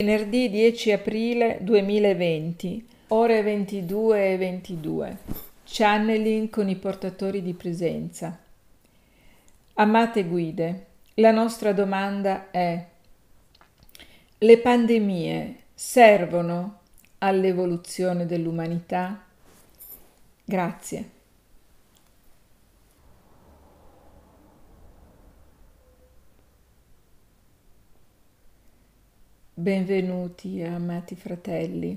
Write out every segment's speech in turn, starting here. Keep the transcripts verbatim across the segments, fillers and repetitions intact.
Venerdì dieci aprile duemilaventi, ore ventidue e ventidue. Channeling con i portatori di presenza. Amate guide, la nostra domanda è: le pandemie servono all'evoluzione dell'umanità? Grazie. Benvenuti, amati fratelli.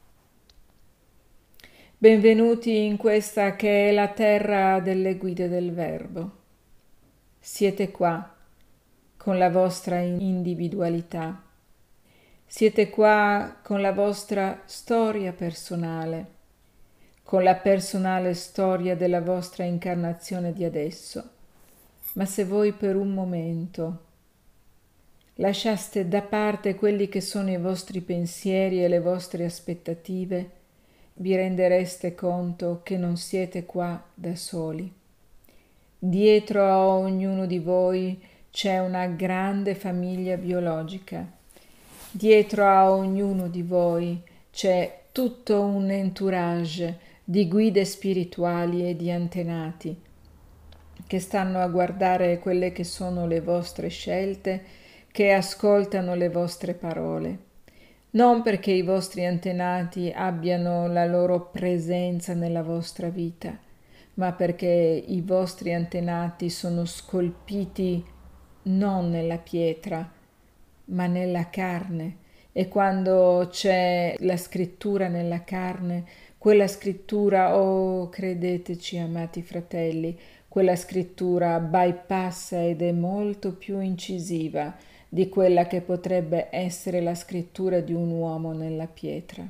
Benvenuti in questa che è la terra delle guide del Verbo. Siete qua con la vostra individualità. Siete qua con la vostra storia personale, con la personale storia della vostra incarnazione di adesso. Ma se voi per un momento lasciaste da parte quelli che sono i vostri pensieri e le vostre aspettative, vi rendereste conto che non siete qua da soli. Dietro a ognuno di voi c'è una grande famiglia biologica. Dietro a ognuno di voi c'è tutto un entourage di guide spirituali e di antenati che stanno a guardare quelle che sono le vostre scelte, che ascoltano le vostre parole. Non perché i vostri antenati abbiano la loro presenza nella vostra vita, ma perché i vostri antenati sono scolpiti non nella pietra, ma nella carne. E quando c'è la scrittura nella carne, quella scrittura, oh, credeteci, amati fratelli, quella scrittura bypassa ed è molto più incisiva di quella che potrebbe essere la scrittura di un uomo nella pietra.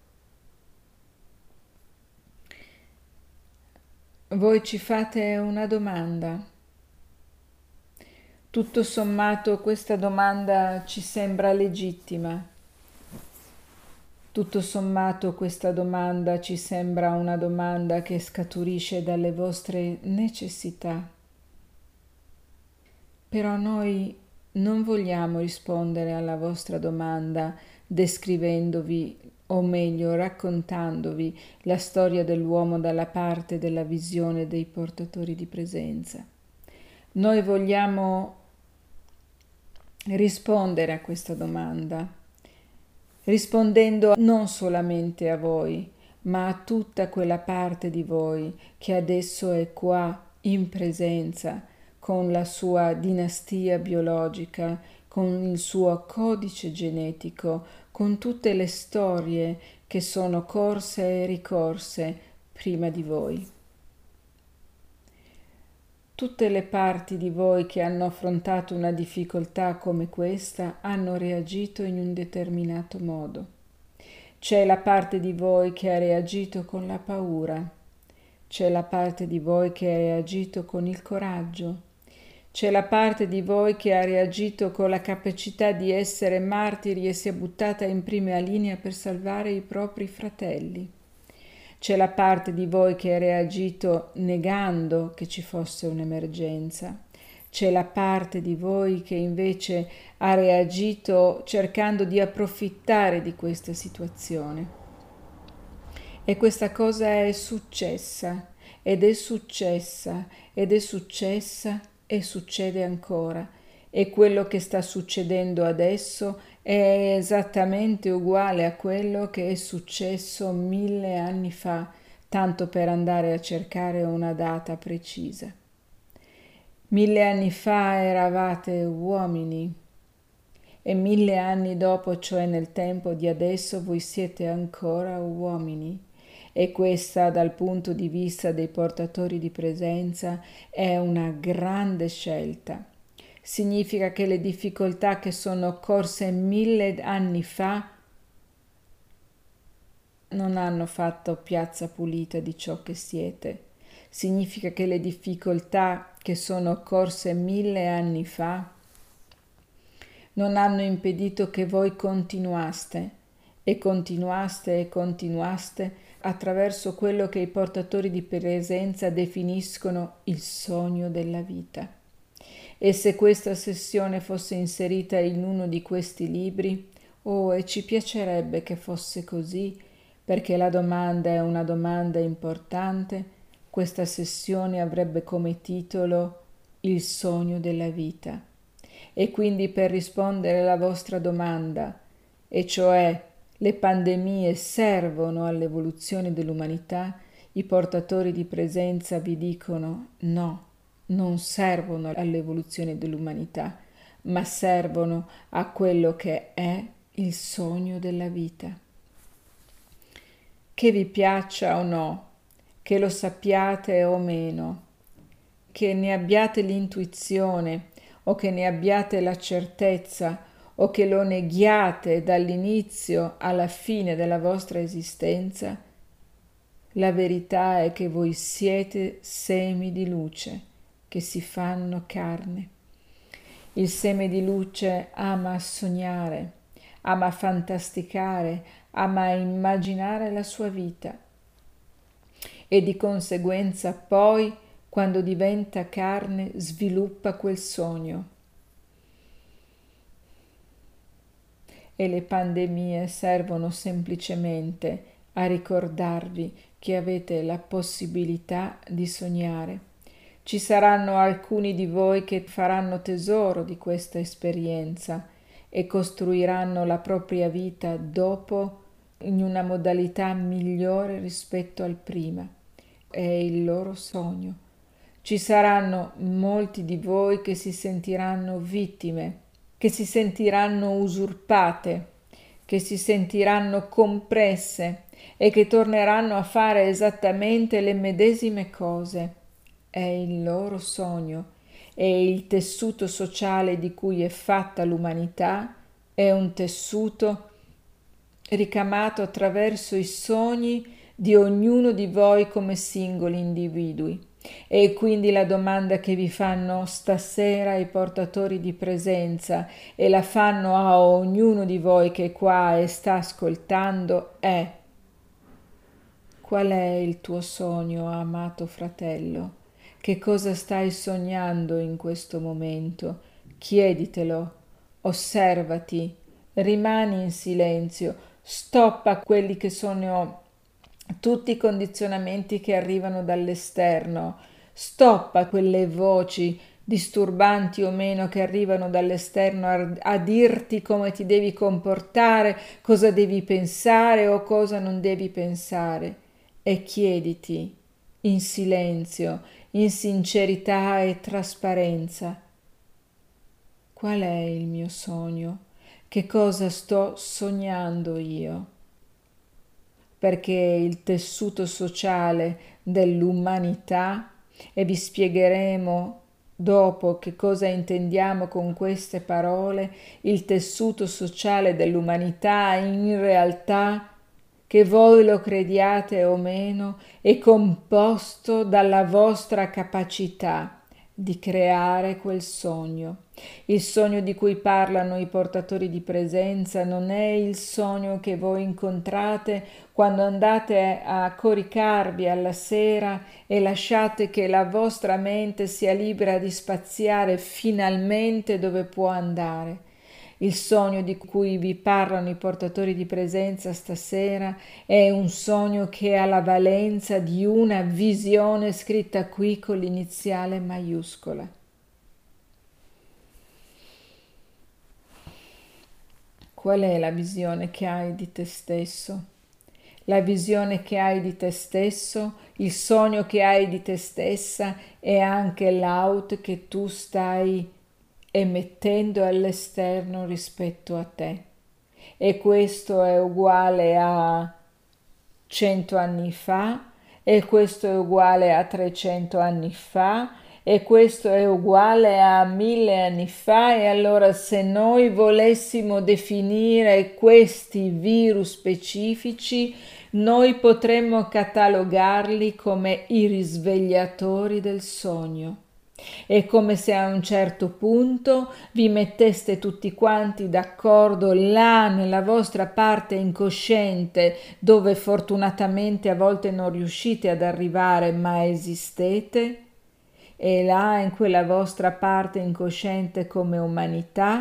Voi ci fate una domanda. Tutto sommato questa domanda ci sembra legittima. Tutto sommato questa domanda ci sembra una domanda che scaturisce dalle vostre necessità. Però noi non vogliamo rispondere alla vostra domanda descrivendovi, o meglio raccontandovi, la storia dell'uomo dalla parte della visione dei portatori di presenza. Noi vogliamo rispondere a questa domanda, rispondendo non solamente a voi, ma a tutta quella parte di voi che adesso è qua in presenza, con la sua dinastia biologica, con il suo codice genetico, con tutte le storie che sono corse e ricorse prima di voi. Tutte le parti di voi che hanno affrontato una difficoltà come questa hanno reagito in un determinato modo. C'è la parte di voi che ha reagito con la paura, c'è la parte di voi che ha reagito con il coraggio, c'è la parte di voi che ha reagito con la capacità di essere martiri e si è buttata in prima linea per salvare i propri fratelli. C'è la parte di voi che ha reagito negando che ci fosse un'emergenza. C'è la parte di voi che invece ha reagito cercando di approfittare di questa situazione. E questa cosa è successa, ed è successa, ed è successa, e succede ancora. E quello che sta succedendo adesso è esattamente uguale a quello che è successo mille anni fa, tanto per andare a cercare una data precisa. Mille anni fa eravate uomini e mille anni dopo, cioè nel tempo di adesso, voi siete ancora uomini. E questa, dal punto di vista dei portatori di presenza, è una grande scelta. Significa che le difficoltà che sono occorse mille anni fa non hanno fatto piazza pulita di ciò che siete. Significa che le difficoltà che sono occorse mille anni fa non hanno impedito che voi continuaste e continuaste e continuaste attraverso quello che i portatori di presenza definiscono il sogno della vita. E se questa sessione fosse inserita in uno di questi libri, Oh, e ci piacerebbe che fosse così, perché la domanda è una domanda importante. Questa sessione avrebbe come titolo Il sogno della vita. E quindi per rispondere alla vostra domanda, e cioè le pandemie servono all'evoluzione dell'umanità, i portatori di presenza vi dicono no, non servono all'evoluzione dell'umanità, ma servono a quello che è il sogno della vita. Che vi piaccia o no, che lo sappiate o meno, che ne abbiate l'intuizione o che ne abbiate la certezza o che lo neghiate dall'inizio alla fine della vostra esistenza, la verità è che voi siete semi di luce che si fanno carne. Il seme di luce ama sognare, ama fantasticare, ama immaginare la sua vita e di conseguenza poi, quando diventa carne, sviluppa quel sogno. E le pandemie servono semplicemente a ricordarvi che avete la possibilità di sognare. Ci saranno alcuni di voi che faranno tesoro di questa esperienza e costruiranno la propria vita dopo in una modalità migliore rispetto al prima. È il loro sogno. Ci saranno molti di voi che si sentiranno vittime, che si sentiranno usurpate, che si sentiranno compresse e che torneranno a fare esattamente le medesime cose. È il loro sogno e il tessuto sociale di cui è fatta l'umanità è un tessuto ricamato attraverso i sogni di ognuno di voi come singoli individui. E quindi la domanda che vi fanno stasera i portatori di presenza e la fanno a ognuno di voi che è qua e sta ascoltando è: qual è il tuo sogno, amato fratello? Che cosa stai sognando in questo momento? Chieditelo, osservati, rimani in silenzio, stoppa quelli che sono tutti i condizionamenti che arrivano dall'esterno, stoppa quelle voci disturbanti o meno che arrivano dall'esterno a, a dirti come ti devi comportare, cosa devi pensare o cosa non devi pensare, e chiediti in silenzio, in sincerità e trasparenza: qual è il mio sogno? Che cosa sto sognando io? Perché il tessuto sociale dell'umanità, e vi spiegheremo dopo che cosa intendiamo con queste parole, il tessuto sociale dell'umanità in realtà, che voi lo crediate o meno, è composto dalla vostra capacità di creare quel sogno. Il sogno di cui parlano i portatori di presenza non è il sogno che voi incontrate quando andate a coricarvi alla sera e lasciate che la vostra mente sia libera di spaziare finalmente dove può andare. Il sogno di cui vi parlano i portatori di presenza stasera è un sogno che ha la valenza di una visione scritta qui con l'iniziale maiuscola. Qual è la visione che hai di te stesso? La visione che hai di te stesso, il sogno che hai di te stessa è anche l'out che tu stai emettendo all'esterno rispetto a te. E questo è uguale a cento anni fa, e questo è uguale a trecento anni fa, e questo è uguale a mille anni fa. E allora, se noi volessimo definire questi virus specifici, noi potremmo catalogarli come i risvegliatori del sogno. È come se a un certo punto vi metteste tutti quanti d'accordo là nella vostra parte incosciente, dove fortunatamente a volte non riuscite ad arrivare ma esistete, e là in quella vostra parte incosciente come umanità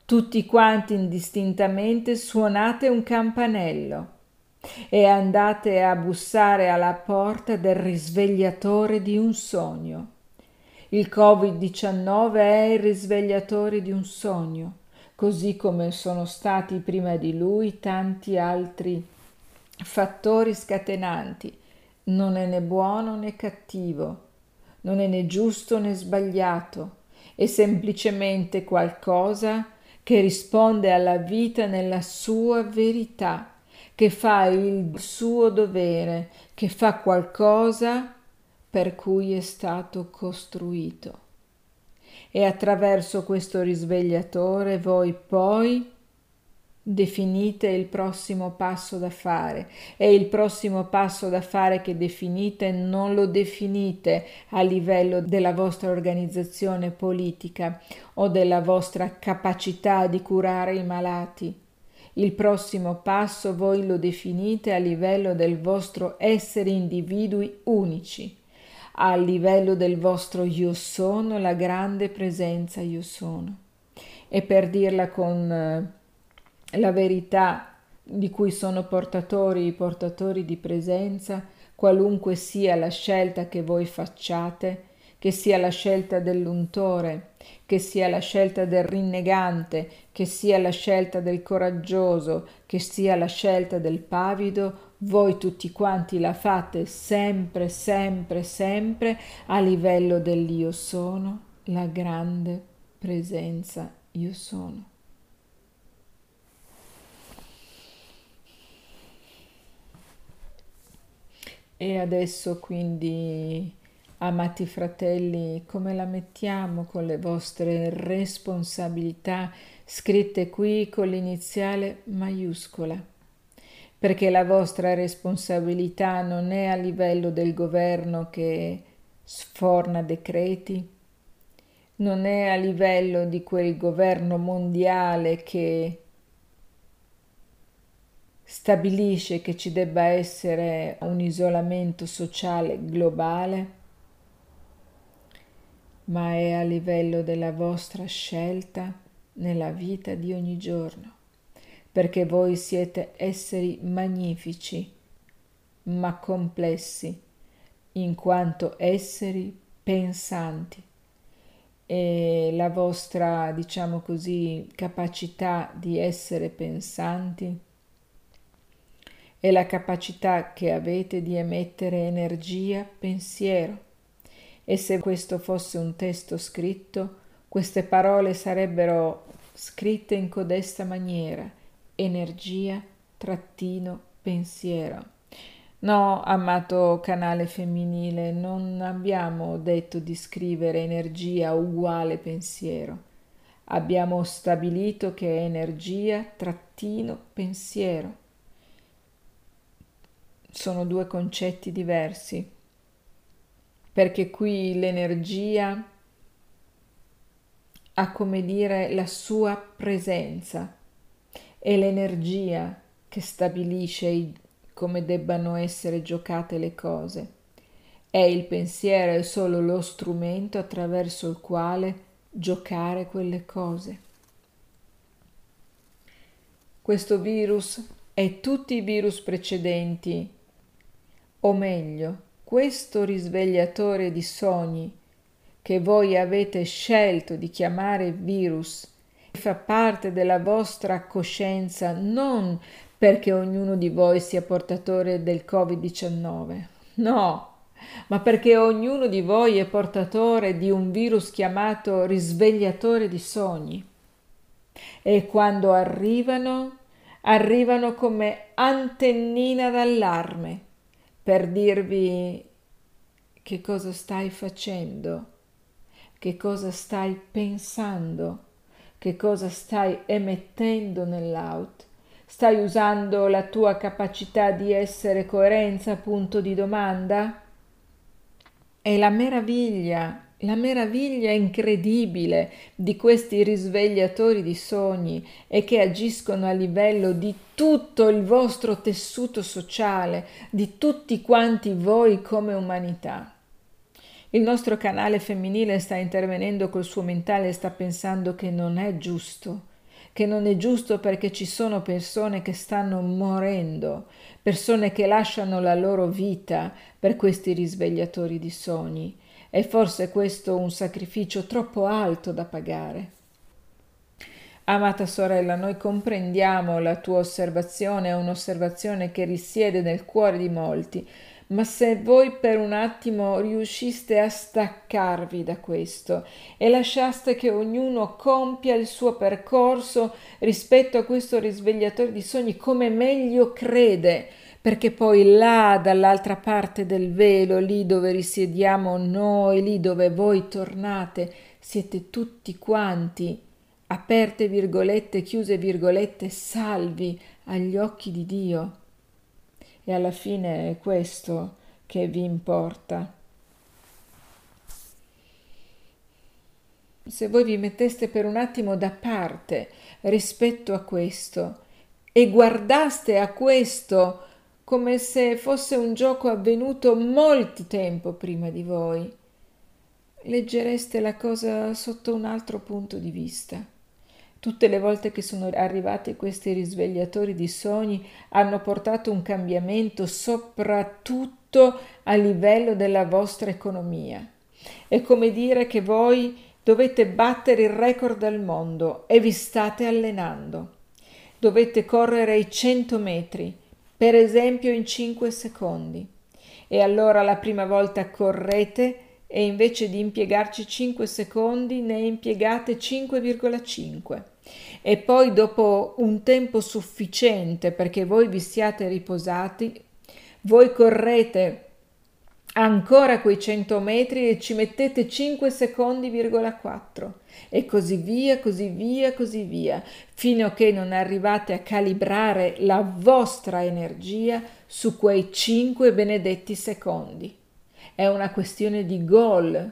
tutti quanti indistintamente suonate un campanello e andate a bussare alla porta del risvegliatore di un sogno. Il covid diciannove è il risvegliatore di un sogno, così come sono stati prima di lui tanti altri fattori scatenanti. Non è né buono né cattivo, non è né giusto né sbagliato, è semplicemente qualcosa che risponde alla vita nella sua verità, che fa il suo dovere, che fa qualcosa per cui è stato costruito. E attraverso questo risvegliatore voi poi definite il prossimo passo da fare, e il prossimo passo da fare che definite non lo definite a livello della vostra organizzazione politica o della vostra capacità di curare i malati. Il prossimo passo voi lo definite a livello del vostro essere individui unici, a livello del vostro io sono, la grande presenza io sono. E per dirla con la verità di cui sono portatori i portatori di presenza, qualunque sia la scelta che voi facciate, che sia la scelta dell'untore, che sia la scelta del rinnegante, che sia la scelta del coraggioso, che sia la scelta del pavido, voi tutti quanti la fate sempre, sempre, sempre a livello dell'io sono, la grande presenza io sono. E adesso quindi, amati fratelli, come la mettiamo con le vostre responsabilità scritte qui con l'iniziale maiuscola? Perché la vostra responsabilità non è a livello del governo che sforna decreti, non è a livello di quel governo mondiale che stabilisce che ci debba essere un isolamento sociale globale, ma è a livello della vostra scelta nella vita di ogni giorno, perché voi siete esseri magnifici, ma complessi, in quanto esseri pensanti, e la vostra, diciamo così, capacità di essere pensanti è la capacità che avete di emettere energia, pensiero. E se questo fosse un testo scritto, queste parole sarebbero scritte in codesta maniera: energia trattino pensiero. No, amato canale femminile, non abbiamo detto di scrivere energia uguale pensiero. Abbiamo stabilito che è energia trattino pensiero. Sono due concetti diversi, perché qui l'energia ha, come dire, la sua presenza, è l'energia che stabilisce come debbano essere giocate le cose. È il pensiero, è solo lo strumento attraverso il quale giocare quelle cose. Questo virus e tutti i virus precedenti, o meglio, questo risvegliatore di sogni che voi avete scelto di chiamare virus, fa parte della vostra coscienza non perché ognuno di voi sia portatore del covid diciannove, no, ma perché ognuno di voi è portatore di un virus chiamato risvegliatore di sogni. E quando arrivano, arrivano come antennina d'allarme per dirvi che cosa stai facendo, che cosa stai pensando, che cosa stai emettendo nell'out. Stai usando la tua capacità di essere coerenza, punto di domanda? È la meraviglia, la meraviglia incredibile di questi risvegliatori di sogni è che agiscono a livello di tutto il vostro tessuto sociale, di tutti quanti voi come umanità. Il nostro canale femminile sta intervenendo col suo mentale e sta pensando che non è giusto, che non è giusto perché ci sono persone che stanno morendo, persone che lasciano la loro vita per questi risvegliatori di sogni. E forse questo è un sacrificio troppo alto da pagare. Amata sorella, noi comprendiamo la tua osservazione, è un'osservazione che risiede nel cuore di molti, ma se voi per un attimo riusciste a staccarvi da questo e lasciaste che ognuno compia il suo percorso rispetto a questo risvegliatore di sogni come meglio crede, perché poi là dall'altra parte del velo, lì dove risiediamo noi, lì dove voi tornate, siete tutti quanti aperte virgolette, chiuse virgolette, salvi agli occhi di Dio. E alla fine è questo che vi importa. Se voi vi metteste per un attimo da parte rispetto a questo e guardaste a questo come se fosse un gioco avvenuto molto tempo prima di voi, leggereste la cosa sotto un altro punto di vista. Tutte le volte che sono arrivati questi risvegliatori di sogni hanno portato un cambiamento soprattutto a livello della vostra economia. È come dire che voi dovete battere il record del mondo e vi state allenando. Dovete correre i cento metri, per esempio in cinque secondi. E allora la prima volta correte e invece di impiegarci cinque secondi ne impiegate cinque virgola cinque. E poi dopo un tempo sufficiente perché voi vi siate riposati, voi correte ancora quei cento metri e ci mettete cinque secondi virgola quattro e così via, così via, così via, fino a che non arrivate a calibrare la vostra energia su quei cinque benedetti secondi. È una questione di goal,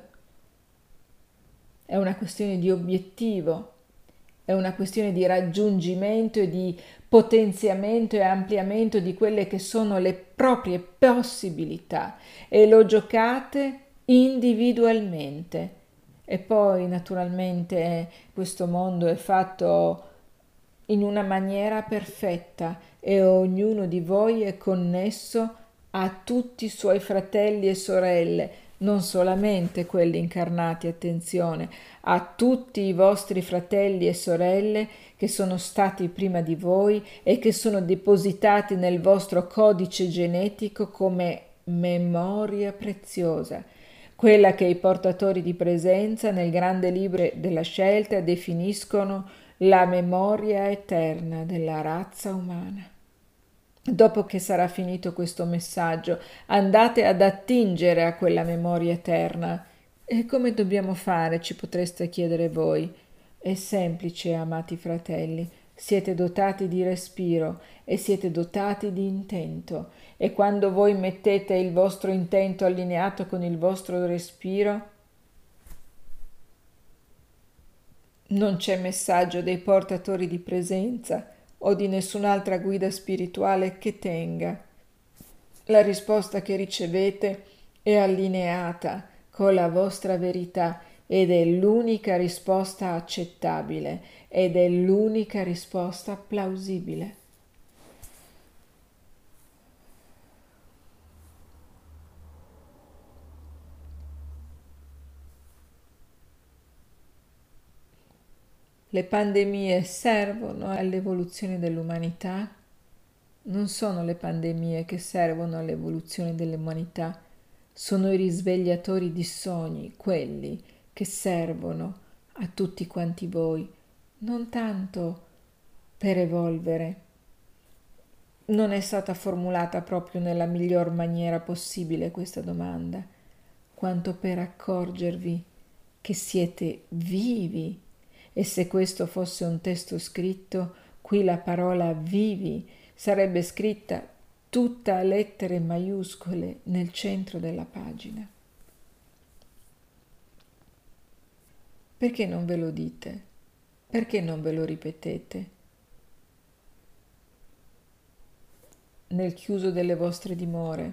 è una questione di obiettivo, è una questione di raggiungimento e di potenziamento e ampliamento di quelle che sono le proprie possibilità e lo giocate individualmente. E poi naturalmente questo mondo è fatto in una maniera perfetta e ognuno di voi è connesso a tutti i suoi fratelli e sorelle, non solamente quelli incarnati, attenzione, a tutti i vostri fratelli e sorelle che sono stati prima di voi e che sono depositati nel vostro codice genetico come memoria preziosa, quella che i portatori di presenza nel grande libro della scelta definiscono la memoria eterna della razza umana. Dopo che sarà finito questo messaggio, andate ad attingere a quella memoria eterna. E come dobbiamo fare, ci potreste chiedere voi. È semplice, amati fratelli. Siete dotati di respiro e siete dotati di intento. E quando voi mettete il vostro intento allineato con il vostro respiro, non c'è messaggio dei portatori di presenza o di nessun'altra guida spirituale che tenga. La risposta che ricevete è allineata con la vostra verità ed è l'unica risposta accettabile ed è l'unica risposta plausibile. Le pandemie servono all'evoluzione dell'umanità? Non sono le pandemie che servono all'evoluzione dell'umanità, sono i risvegliatori di sogni, quelli che servono a tutti quanti voi, non tanto per evolvere. Non è stata formulata proprio nella miglior maniera possibile questa domanda, quanto per accorgervi che siete vivi. E se questo fosse un testo scritto, qui la parola vivi sarebbe scritta tutta a lettere maiuscole nel centro della pagina. Perché non ve lo dite? Perché non ve lo ripetete? Nel chiuso delle vostre dimore,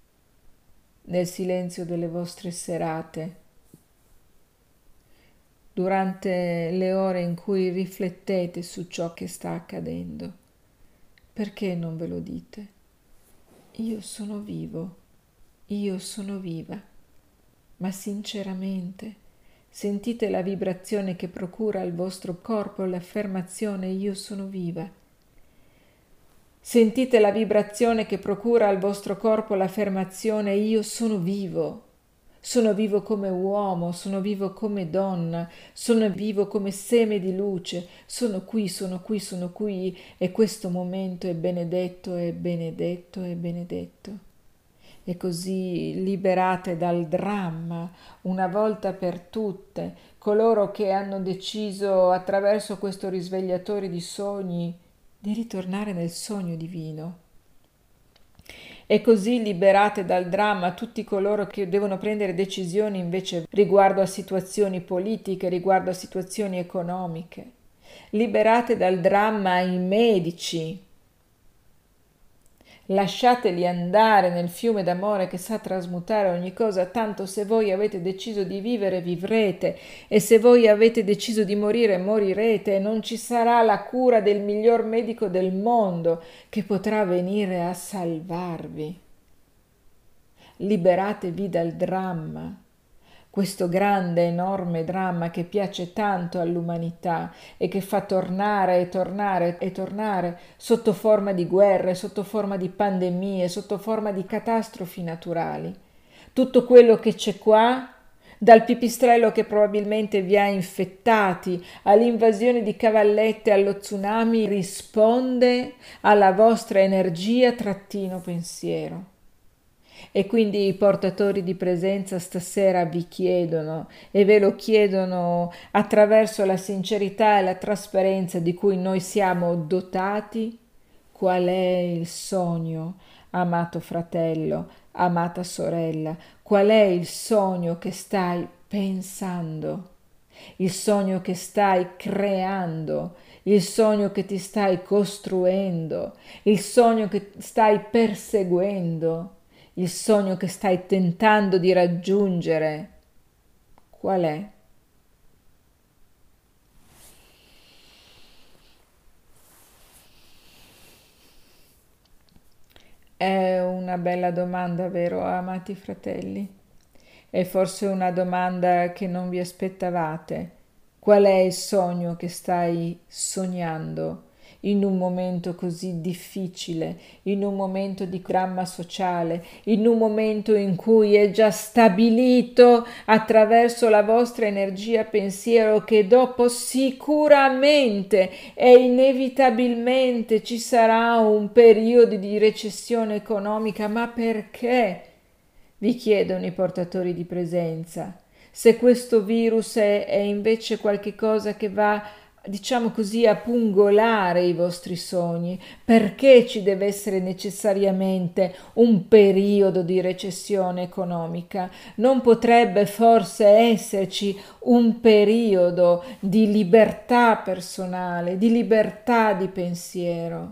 nel silenzio delle vostre serate, durante le ore in cui riflettete su ciò che sta accadendo. Perché non ve lo dite? Io sono vivo, io sono viva, ma sinceramente sentite la vibrazione che procura al vostro corpo l'affermazione io sono viva. Sentite la vibrazione che procura al vostro corpo l'affermazione io sono vivo. Sono vivo come uomo, sono vivo come donna, sono vivo come seme di luce, sono qui, sono qui, sono qui e questo momento è benedetto, è benedetto, è benedetto. E così liberate dal dramma, una volta per tutte, coloro che hanno deciso attraverso questo risvegliatore di sogni di ritornare nel sogno divino. E così liberate dal dramma tutti coloro che devono prendere decisioni invece riguardo a situazioni politiche, riguardo a situazioni economiche. Liberate dal dramma i medici. Lasciateli andare nel fiume d'amore che sa trasmutare ogni cosa, tanto se voi avete deciso di vivere, vivrete, e se voi avete deciso di morire, morirete, e non ci sarà la cura del miglior medico del mondo che potrà venire a salvarvi. Liberatevi dal dramma, questo grande, enorme dramma che piace tanto all'umanità e che fa tornare e tornare e tornare sotto forma di guerre, sotto forma di pandemie, sotto forma di catastrofi naturali. Tutto quello che c'è qua, dal pipistrello che probabilmente vi ha infettati, all'invasione di cavallette, allo tsunami, risponde alla vostra energia trattino pensiero. E quindi i portatori di presenza stasera vi chiedono, e ve lo chiedono attraverso la sincerità e la trasparenza di cui noi siamo dotati, qual è il sogno, amato fratello, amata sorella, qual è il sogno che stai pensando, il sogno che stai creando, il sogno che ti stai costruendo, il sogno che stai perseguendo, il sogno che stai tentando di raggiungere. Qual è? È una bella domanda, vero, amati fratelli? È forse una domanda che non vi aspettavate. Qual è il sogno che stai sognando in un momento così difficile, in un momento di dramma sociale, in un momento in cui è già stabilito attraverso la vostra energia pensiero che dopo sicuramente e inevitabilmente ci sarà un periodo di recessione economica? Ma perché? Vi chiedono i portatori di presenza. Se questo virus è, è invece qualche cosa che va, diciamo così, a pungolare i vostri sogni, perché ci deve essere necessariamente un periodo di recessione economica? Non potrebbe forse esserci un periodo di libertà personale, di libertà di pensiero,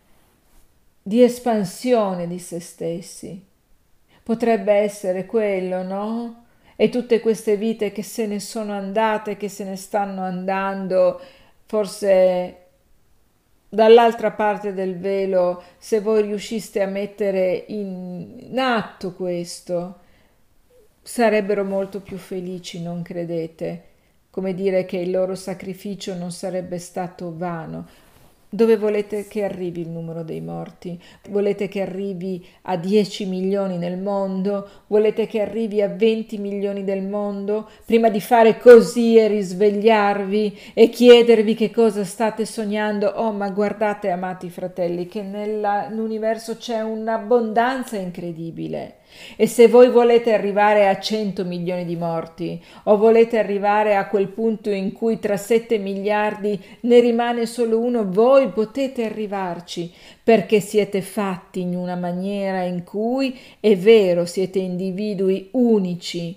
di espansione di se stessi? Potrebbe essere quello, no? E tutte queste vite che se ne sono andate, che se ne stanno andando, forse dall'altra parte del velo, se voi riusciste a mettere in, in atto questo, sarebbero molto più felici, non credete? Come dire che il loro sacrificio non sarebbe stato vano. Dove volete che arrivi il numero dei morti? Volete che arrivi a dieci milioni nel mondo? Volete che arrivi a venti milioni nel mondo? Prima di fare così e risvegliarvi e chiedervi che cosa state sognando, oh, ma guardate, amati fratelli, che nell'universo c'è un'abbondanza incredibile. E se voi volete arrivare a cento milioni di morti o volete arrivare a quel punto in cui tra sette miliardi ne rimane solo uno, voi potete arrivarci perché siete fatti in una maniera in cui è vero, siete individui unici,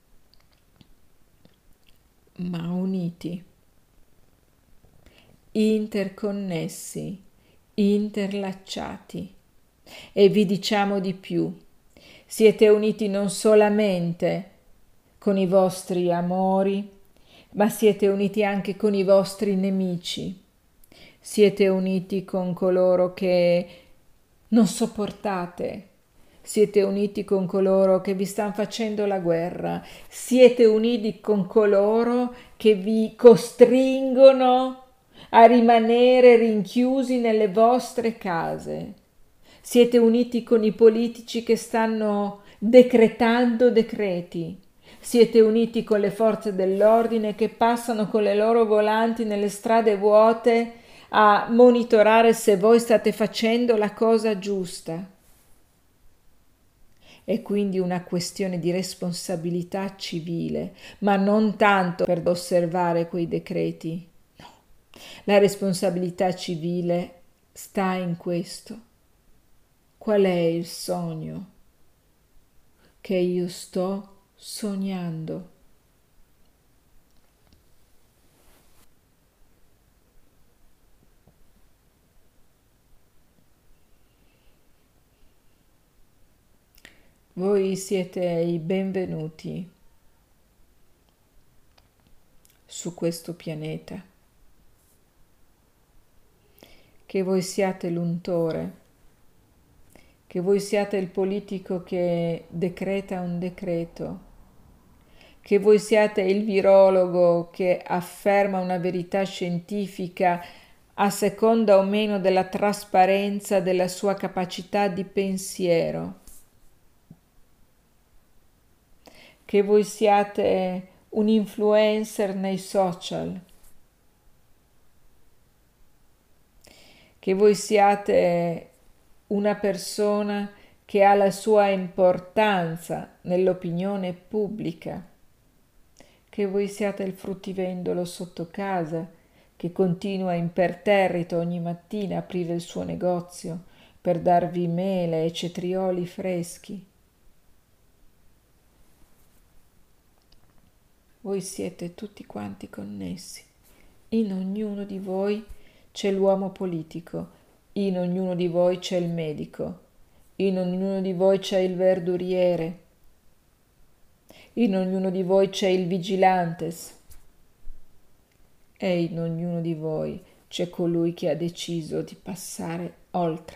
ma uniti, interconnessi, interlacciati. E vi diciamo di più. Siete uniti non solamente con i vostri amori, ma siete uniti anche con i vostri nemici. Siete uniti con coloro che non sopportate. Siete uniti con coloro che vi stanno facendo la guerra. Siete uniti con coloro che vi costringono a rimanere rinchiusi nelle vostre case. Siete uniti con i politici che stanno decretando decreti. Siete uniti con le forze dell'ordine che passano con le loro volanti nelle strade vuote a monitorare se voi state facendo la cosa giusta. È quindi una questione di responsabilità civile, ma non tanto per osservare quei decreti. No, la responsabilità civile sta in questo. Qual è il sogno che io sto sognando? Voi siete i benvenuti su questo pianeta. Che voi siate l'untore, che voi siate il politico che decreta un decreto, che voi siate il virologo che afferma una verità scientifica a seconda o meno della trasparenza della sua capacità di pensiero, che voi siate un influencer nei social, che voi siate una persona che ha la sua importanza nell'opinione pubblica, che voi siate il fruttivendolo sotto casa che continua imperterrito ogni mattina a aprire il suo negozio per darvi mele e cetrioli freschi. Voi siete tutti quanti connessi. In ognuno di voi c'è l'uomo politico, in ognuno di voi c'è il medico, in ognuno di voi c'è il verduriere, in ognuno di voi c'è il vigilantes e in ognuno di voi c'è colui che ha deciso di passare oltre.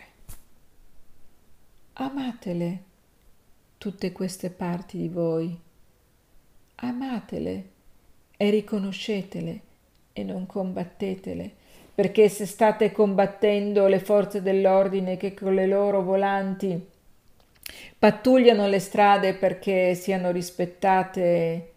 Amatele tutte queste parti di voi. Amatele e riconoscetele e non combattetele, perché se state combattendo le forze dell'ordine che con le loro volanti pattugliano le strade perché siano rispettate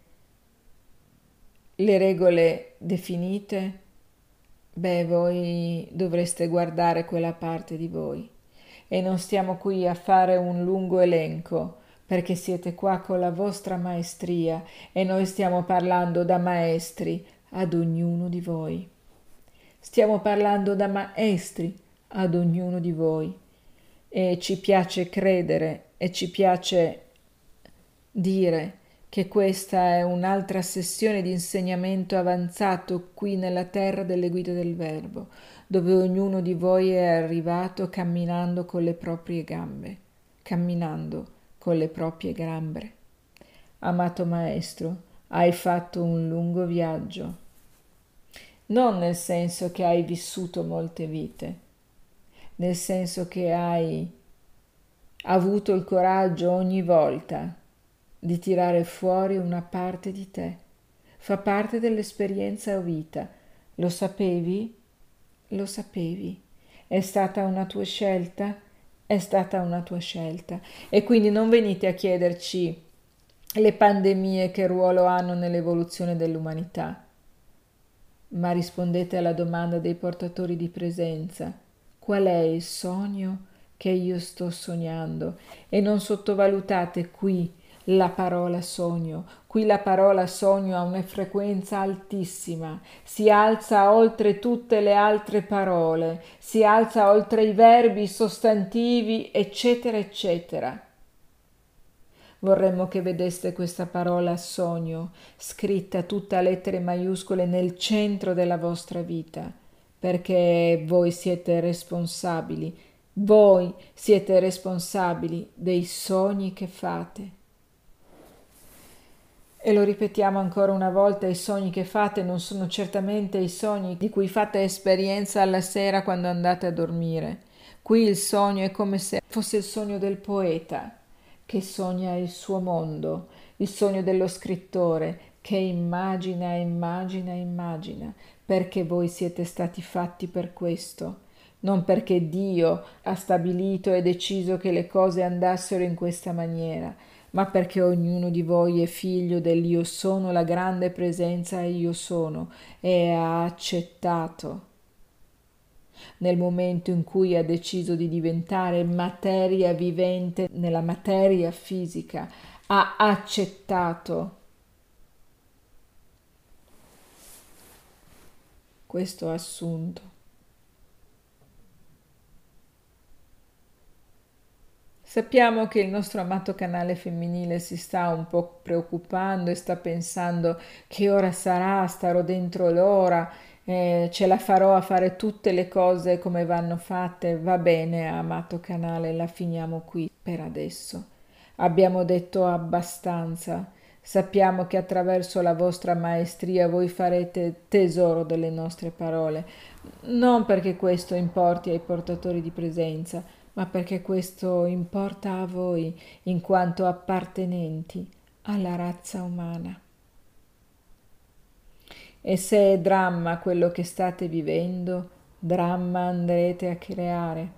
le regole definite, beh, voi dovreste guardare quella parte di voi. E non stiamo qui a fare un lungo elenco, perché siete qua con la vostra maestria e noi stiamo parlando da maestri ad ognuno di voi. Stiamo parlando da maestri ad ognuno di voi e ci piace credere e ci piace dire che questa è un'altra sessione di insegnamento avanzato qui nella terra delle guide del Verbo, dove ognuno di voi è arrivato camminando con le proprie gambe, camminando con le proprie gambe. Amato maestro, hai fatto un lungo viaggio, non nel senso che hai vissuto molte vite, nel senso che hai avuto il coraggio ogni volta di tirare fuori una parte di te. Fa parte dell'esperienza vita. Lo sapevi? Lo sapevi. È stata una tua scelta? È stata una tua scelta. E quindi non venite a chiederci le pandemie che ruolo hanno nell'evoluzione dell'umanità, ma rispondete alla domanda dei portatori di presenza. Qual è il sogno che io sto sognando? E non sottovalutate qui la parola sogno. Qui la parola sogno ha una frequenza altissima, si alza oltre tutte le altre parole, si alza oltre i verbi, i sostantivi, eccetera, eccetera. Vorremmo che vedeste questa parola sogno, scritta tutta a lettere maiuscole nel centro della vostra vita, perché voi siete responsabili, voi siete responsabili dei sogni che fate. E lo ripetiamo ancora una volta, i sogni che fate non sono certamente i sogni di cui fate esperienza alla sera quando andate a dormire. Qui il sogno è come se fosse il sogno del poeta, che sogna il suo mondo, il sogno dello scrittore, che immagina, immagina, immagina, perché voi siete stati fatti per questo. Non perché Dio ha stabilito e deciso che le cose andassero in questa maniera, ma perché ognuno di voi è figlio dell'Io sono, la grande presenza Io sono, e ha accettato. Nel momento in cui ha deciso di diventare materia vivente nella materia fisica, ha accettato questo assunto. Sappiamo che il nostro amato canale femminile si sta un po' preoccupando e sta pensando che ora sarà, starò dentro l'ora, eh, ce la farò a fare tutte le cose come vanno fatte. Va bene, amato canale, la finiamo qui per adesso. Abbiamo detto abbastanza. Sappiamo che attraverso la vostra maestria voi farete tesoro delle nostre parole, non perché questo importi ai portatori di presenza, ma perché questo importa a voi in quanto appartenenti alla razza umana. E se è dramma quello che state vivendo, dramma andrete a creare.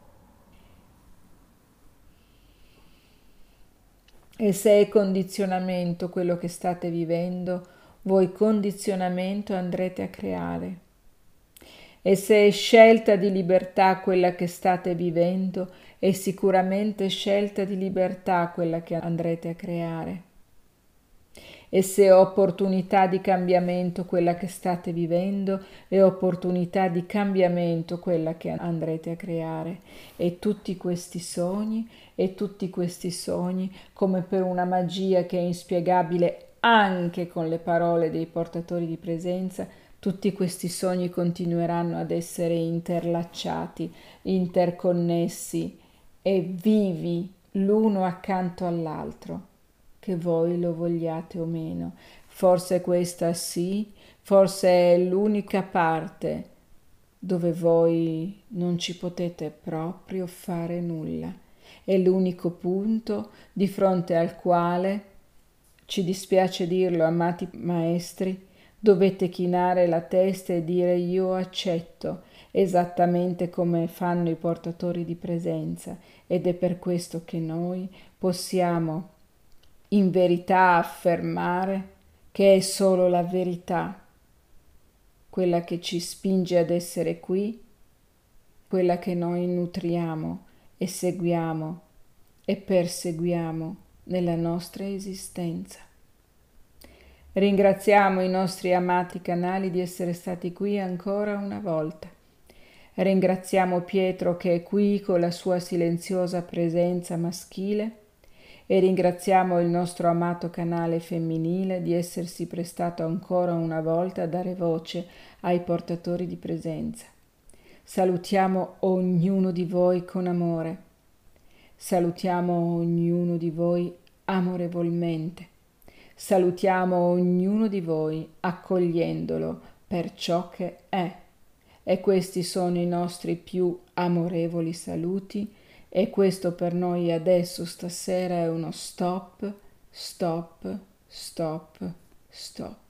E se è condizionamento quello che state vivendo, voi condizionamento andrete a creare. E se è scelta di libertà quella che state vivendo, è sicuramente scelta di libertà quella che andrete a creare. E se è opportunità di cambiamento quella che state vivendo, è opportunità di cambiamento quella che andrete a creare. E tutti questi sogni, e tutti questi sogni, come per una magia che è inspiegabile anche con le parole dei portatori di presenza, tutti questi sogni continueranno ad essere interlacciati, interconnessi e vivi l'uno accanto all'altro, che voi lo vogliate o meno. Forse questa sì, forse è l'unica parte dove voi non ci potete proprio fare nulla. È l'unico punto di fronte al quale, ci dispiace dirlo, amati maestri, dovete chinare la testa e dire io accetto, esattamente come fanno i portatori di presenza, ed è per questo che noi possiamo in verità affermare che è solo la verità quella che ci spinge ad essere qui, quella che noi nutriamo e seguiamo e perseguiamo nella nostra esistenza. Ringraziamo i nostri amati canali di essere stati qui ancora una volta. Ringraziamo Pietro che è qui con la sua silenziosa presenza maschile e ringraziamo il nostro amato canale femminile di essersi prestato ancora una volta a dare voce ai portatori di presenza. Salutiamo ognuno di voi con amore. Salutiamo ognuno di voi amorevolmente. Salutiamo ognuno di voi accogliendolo per ciò che è. E questi sono i nostri più amorevoli saluti e questo per noi adesso stasera è uno stop, stop, stop, stop.